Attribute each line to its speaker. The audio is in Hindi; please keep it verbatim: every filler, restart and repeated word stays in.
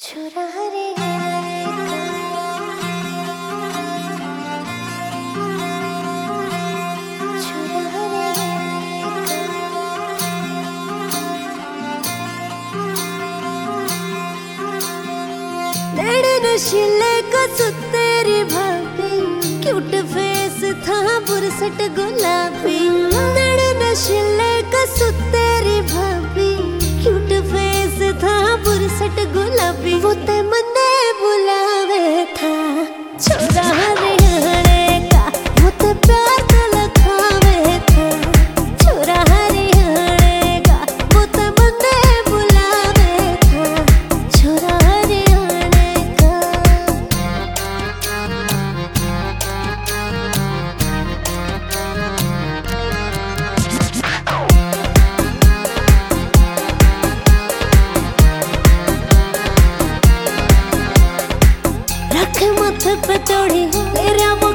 Speaker 1: छुरा रे छुरा रे नशीले का तेरी भाभी क्यूट फेस था बुरसट गुलाबी नशीले का तेरी भाभी क्यूट फेस था बुरसट गुलाबी वो ते मने बुलावे था छोरा हरियाणे का वो ते प्यार तो लखावे था छोरा हरियाणे का वो ते मने बुलावे था छोरा हरियाणे का। रख माथे पे चढ़ी तेरा